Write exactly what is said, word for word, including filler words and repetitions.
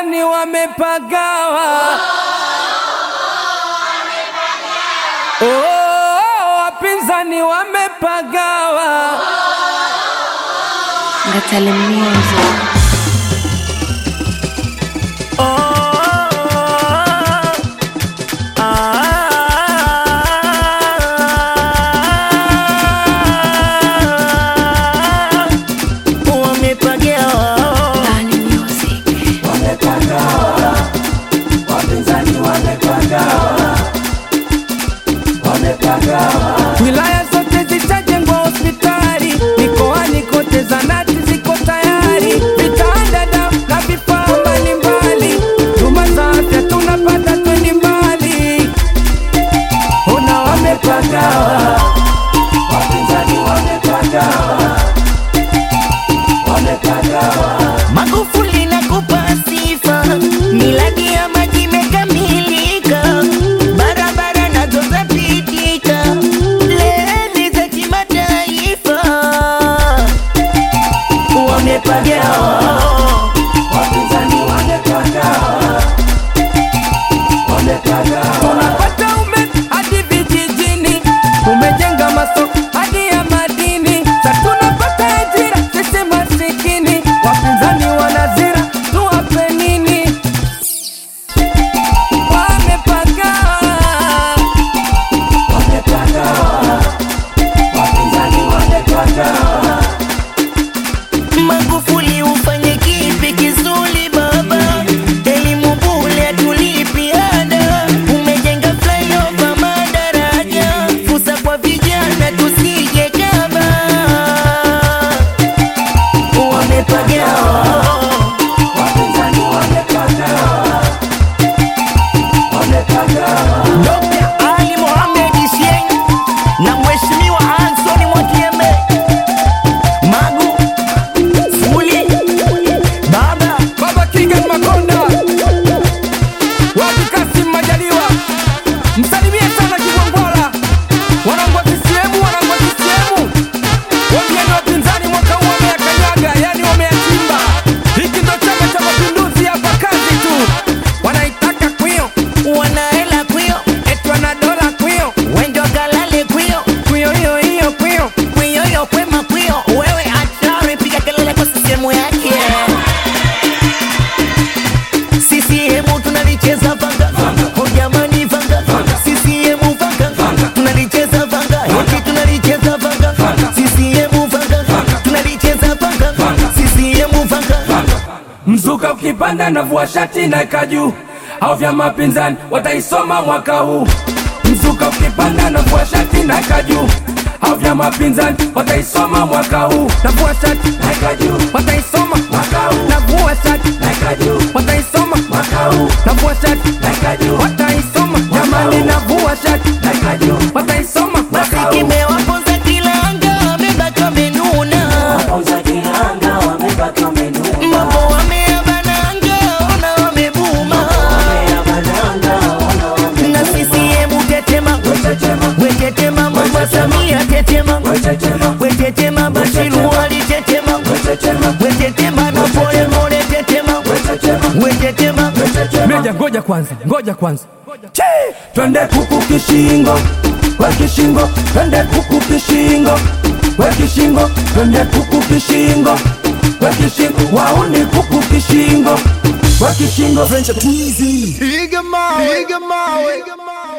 wapinzani wamepagawa. Oh, wapinzani wamepagawa. Ngatale Music. Wilaya zote zitajengwa hospitali, mikoani kote zahanati ziko tayari, vitanda na vifaa mbalimbali, huduma za afya tunapata twendi mbali. Ona wamepagawa, wapinzani wamepagawa, wamepagawa. Magufuli nakupa sifa, miladi ya maji imekamilika, barabara nazo zapitika, reli za kimataifa. Wamepagawa, Wapinzani wamepagawa, wamepagawa. Tunapata umeme hadi vijijini, tumejenga masoko hadi ya madini, sa tunapata ajira sisi masikini. Wapinzani wanazira tuwape nini? Wamepagawa, wamepagawa. Wapinzani wamepagawa. Magufuli ufanye kipi kizuri baba, elimu bure tulipi ada, umejenga flyover madaraja, fursa kwa vijana tusije kaba. Wamepagawa, Wapinzani wamepagawa, wamepagawa. Dokta Ali Mohamed Shein na Mheshimiwa Anthony Mwakyembe, Magu Fuli baba Baba Kigan Makonda, Wapi Kassim Majaliwa, msalimie sana Kigwangwala, wanangu wa C C M, wanangu wa C C M. Wambieni wapinzani mwaka huu wameyakanyaga, yani wameyachimba. Hiki ndo Chama cha Mapinduzi, hapa kazi tu. Wanaitaka kwio, wanaela kwio, eti wana dola kwio, wendo kalale kwio, kwio hiyo hiyo kwio. kwio yo kwema kwio. Wewe hatari, piga kelele kwa sisemu yake. C C M tunalicheza vanga, oh jamani vanga, C C M vanga, tunalicheza vanga, hiki tunalicheza vanga, C C M vanga, tunalicheza vanga, C C M vanga. Mzuka ukipanda na vua shati na kaju, au vya mapinzani wataisoma mwaka huu. Mzuka ukipanda na vua shati na kaju, au vya mapinzani wataisoma mwaka huu. Na vua shati na kaju, wataisoma mwaka huu. Na vua shati na kaju, wataisoma mwaka huu. Na vua shati na kaju, wataisoma jamani. Na vua shati na kaju, wataisoma mwaka huu. Kimewaponza kilanga, wamebaki wamenuna, mambo wameyabananga, ona wamebuma. Na C C M tetema, wetetema, Mama Samia tetema, wetetema, Bashiru Ali tetema, wetetema, na pole pole tetema, wetetema. Meja, ngoja kwanza, ngoja kwanza. Che! Twende kuku kishingo, we kishingo, twende kuku kishingo, we kishingo, twende kuku kishingo, we kishingo, wauni kuku kishingo, we kishingo. Iga mawe, iga mawe.